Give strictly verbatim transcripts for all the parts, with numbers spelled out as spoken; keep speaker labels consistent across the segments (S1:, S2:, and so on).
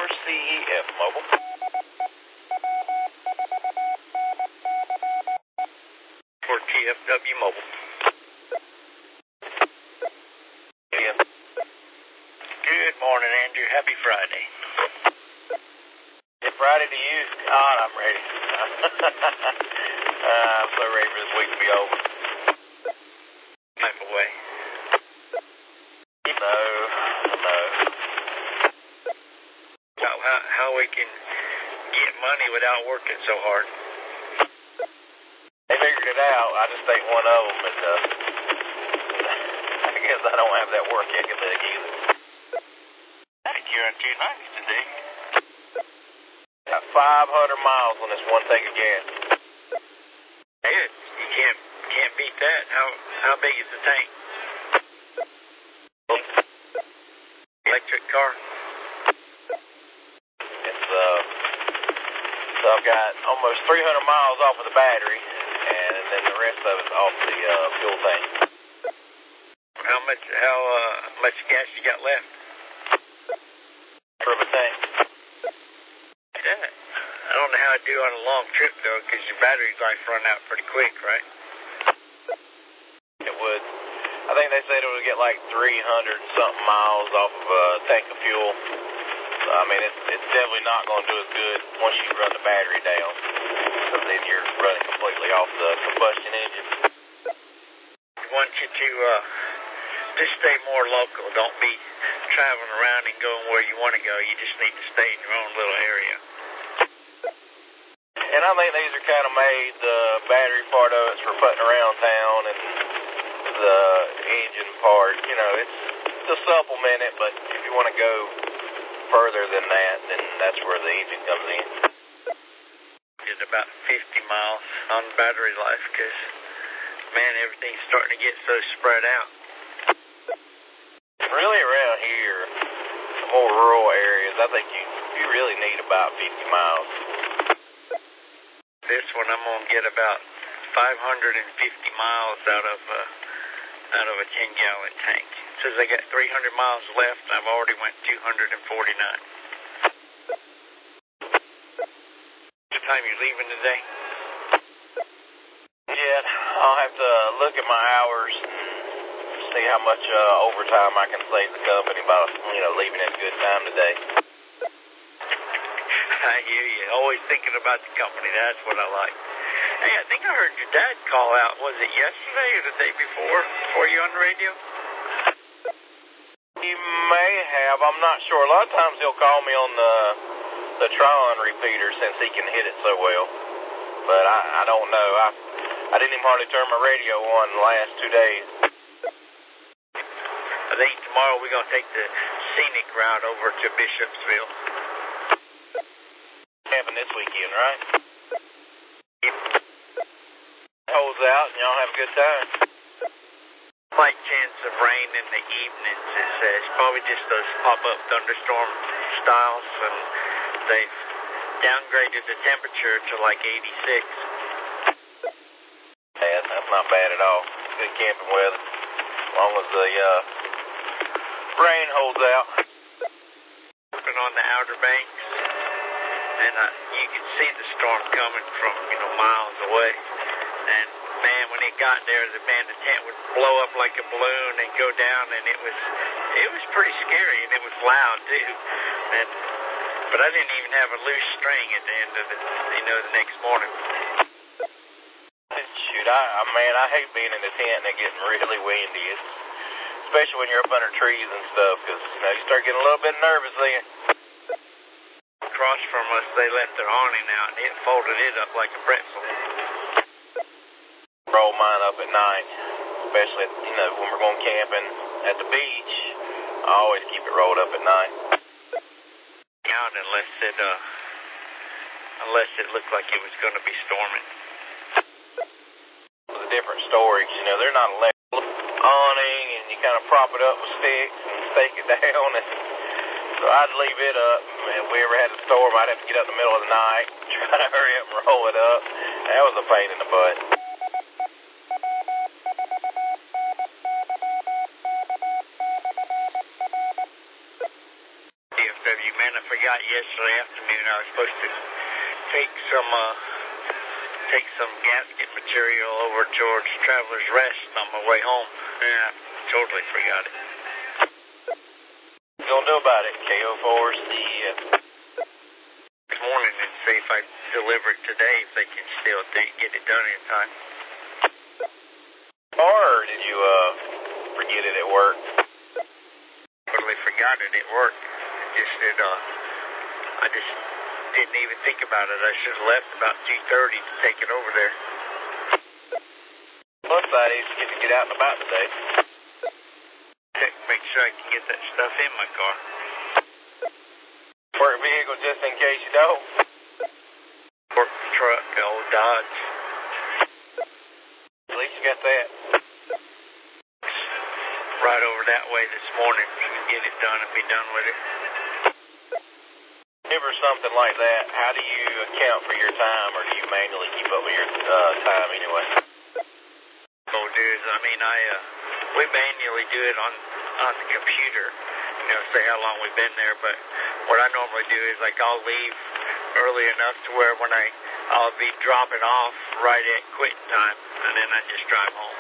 S1: for C E F Mobile.
S2: For T F W Mobile.
S1: Yeah.
S2: Good morning, Andrew. Happy Friday.
S1: It's Friday to you. God, I'm ready. uh, I'm so ready for this week to be over.
S2: I'm away.
S1: No, no.
S2: How, how, how we can get money without working so hard.
S1: They figured it out. I just ain't one of them, but uh, I guess I don't have that work ethic either.
S2: I think you're on two ninety today.
S1: Got five hundred miles on this one tank of gas.
S2: Hey, you can't can't beat that. How how big is the tank? Electric car.
S1: It's uh, so I've got almost three hundred miles off of the battery, and then the rest of it's off the uh, fuel tank.
S2: How much how uh, much gas you got left?
S1: For the tank.
S2: Yeah. I don't know how I do on a long trip though, because your battery life run out pretty quick, right?
S1: It would. I think they said it would get like three hundred and something miles off of a tank of fuel. So, I mean, it's, it's definitely not going to do as good once you run the battery down. So then you're running completely off the combustion engine.
S2: I want you to uh, just stay more local. Don't be traveling around and going where you want to go. You just need to stay in your own little area.
S1: And I think these are kind of made, the battery part of it's for putting around town, and the engine part, you know, it's to supplement it, but if you want to go further than that, then that's where the engine comes in.
S2: Did about fifty miles on battery life, because, man, everything's starting to get so spread out.
S1: Really around here, the more rural areas, I think you, you really need about fifty miles.
S2: This one I'm going to get about five hundred fifty miles out of uh, out of a ten gallon tank. Says I got three hundred miles left, and I've already went two hundred forty-nine. What time you leaving today?
S1: Yeah, I'll have to look at my hours and see how much uh, overtime I can save the company by, you know, leaving at a good time today.
S2: I hear you. Always thinking about the company. That's what I like. Hey, I think I heard your dad call out. Was it yesterday or the day before? Before you on the radio?
S1: He may have. I'm not sure. A lot of times he'll call me on the the Tron repeater since he can hit it so well. But I, I don't know. I I didn't even hardly turn my radio on the last two days.
S2: I think tomorrow we're going to take the scenic route over to Bishopsville.
S1: Camping this weekend, right? Yep. Holds out and y'all have a good time.
S2: Slight chance of rain in the evenings, it says. Probably just those pop-up thunderstorm styles, and they've downgraded the temperature to like eighty-six.
S1: Yeah, that's not bad at all. Good camping weather. As long as the uh, rain holds out.
S2: Working on the Outer Banks, and uh, you can see the storm coming from, you know, miles away. And man, when it got there, the man, the tent would blow up like a balloon and go down, and it was, it was pretty scary, and it was loud too. And but I didn't even have a loose string at the end of the, you know, the next morning.
S1: Shoot, I, I man, I hate being in the tent and it getting really windy, it's, especially when you're up under trees and stuff, because you know you start getting a little bit nervous then.
S2: Across from us, they left their awning out, and it folded it up like a pretzel.
S1: Roll mine up at night, especially, you know, when we're going camping at the beach. I always keep it rolled up at night.
S2: Out unless it, uh, unless it looked like it was going to be storming.
S1: It's a different storage, you know, they're not electrical awning, and you kind of prop it up with sticks and stake it down, and so I'd leave it up. If we ever had a storm, I'd have to get up in the middle of the night, try to hurry up and roll it up. That was a pain in the butt.
S2: D F W, man, I forgot yesterday afternoon I was supposed to take some uh, take some gasket material over towards Traveler's Rest on my way home. Yeah, totally forgot it.
S1: What you gonna do about it, K O four C?
S2: This morning and see if I deliver it today, if they can still get it done in time.
S1: Or did you uh forget it at work?
S2: Totally forgot it at work. Just did, uh, I just didn't even think about it. I should have left about two thirty to take it over there.
S1: Plus side is you get to get out and about today.
S2: Make sure I can get that stuff in my car.
S1: Work vehicle just in case you don't.
S2: Work truck, old Dodge.
S1: At least you got that.
S2: Right over that way this morning to get it done and be done with it.
S1: If there's something like that, how do you account for your time, or do you manually keep up with your uh, time anyway?
S2: Oh, dude, I mean, I uh, we manually do it on on the computer. You know, say how long we've been there. But what I normally do is like I'll leave early enough to where when I I'll be dropping off right at quitting time, and then I just drive home.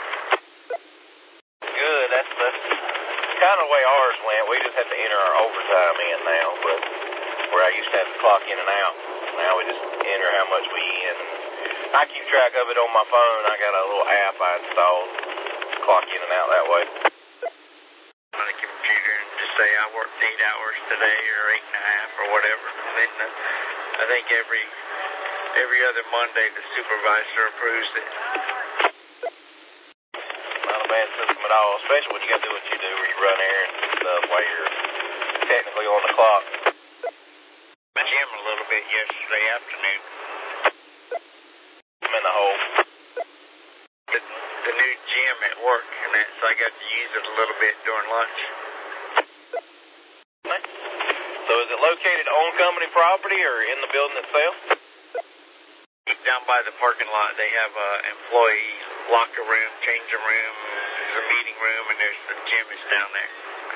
S1: Good. That's that's kind of the way ours went. We just have to enter our overtime in now, but where I used to have to clock in and out, now we just enter how much we in. I keep track of it on my phone. I got a little app I installed to clock in and out that way.
S2: On the computer and just say I worked eight hours today or eight and a half or whatever. And then uh, I think every every other Monday the supervisor approves it.
S1: Not a bad system at all, especially when you got to do what you do where you run errands and stuff while you're technically on the clock.
S2: I gym a little bit yesterday afternoon.
S1: I'm in the hole.
S2: The, the new gym at work, and that, so I got to use it a little bit during lunch.
S1: So is it located on company property or in the building itself?
S2: Down by the parking lot, they have a employee locker room, changing room, there's a meeting room, and there's the gym is down there.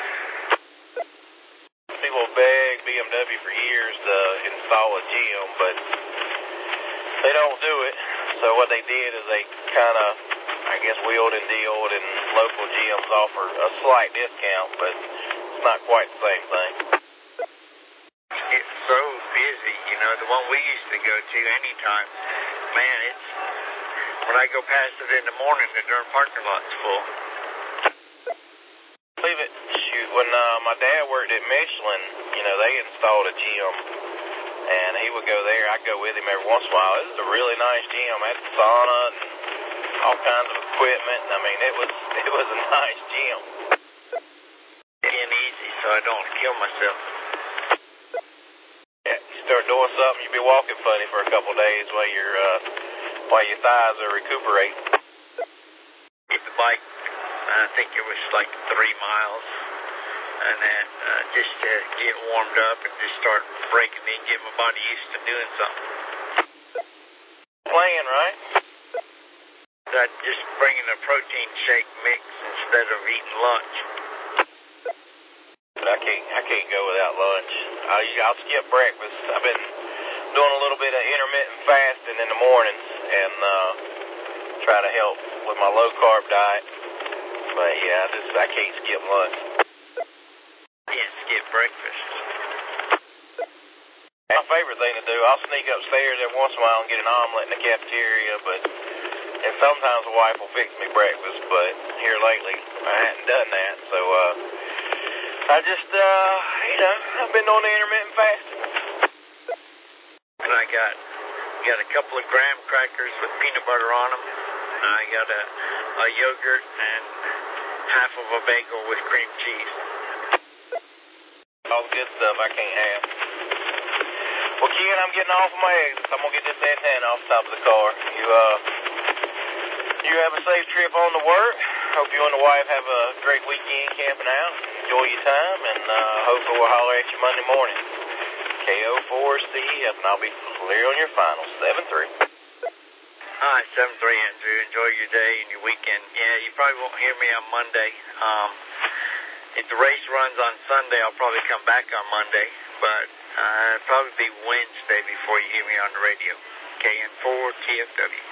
S1: People begged B M W for years to install a gym, but they don't do it. So what they did is they kind of, I guess, wheeled and dealed, and local gyms offer a slight discount, but it's not quite the same thing.
S2: It's so busy, you know, the one we used to go to anytime, man, it's, when I go past it in the morning, the darn parking lot's full.
S1: Believe it, shoot, when uh, my dad worked at Michelin, you know, they installed a gym, and he would go there. I'd go with him every once in a while. It was a really nice gym. It had a sauna and all kinds of equipment. I mean, it was it was a nice gym.
S2: Being easy so I don't kill myself.
S1: Yeah, you start doing something, you'll be walking funny for a couple of days while your uh, while your thighs are recuperating.
S2: Get the bike, I think it was like three miles, and then uh, just to get warmed up and just start breaking in, get my body used to doing something.
S1: Playing, right?
S2: That just bringing a protein shake mix instead of eating lunch.
S1: But I can't, I can't go without lunch. I'll, I'll skip breakfast. I've been doing a little bit of intermittent fasting in the mornings and uh, try to help with my low carb diet. But yeah, I just I can't skip lunch.
S2: Can't skip breakfast.
S1: My favorite thing to do, I'll sneak upstairs every once in a while and get an omelet in the cafeteria, but and sometimes the wife will fix me breakfast, but here lately I hadn't done that, so uh, I just, uh, you know, I've been doing the intermittent fasting.
S2: And I got got a couple of graham crackers with peanut butter on them. I got a, a yogurt and half of a bagel with cream cheese.
S1: All the good stuff I can't have. Well, Ken, I'm getting off of my exits. I'm going to get this antenna off the top of the car. You, uh, you have a safe trip on to work. Hope you and the wife have a great weekend camping out. Enjoy your time, and uh, hopefully we'll holler at you Monday morning. K O four C F, and I'll be clear on your final. seven three.
S2: Hi, seven three, Andrew. Enjoy your day and your weekend. Yeah, you probably won't hear me on Monday. Um, if the race runs on Sunday, I'll probably come back on Monday. but uh, it'll probably be Wednesday before you hear me on the radio. K N four T F W.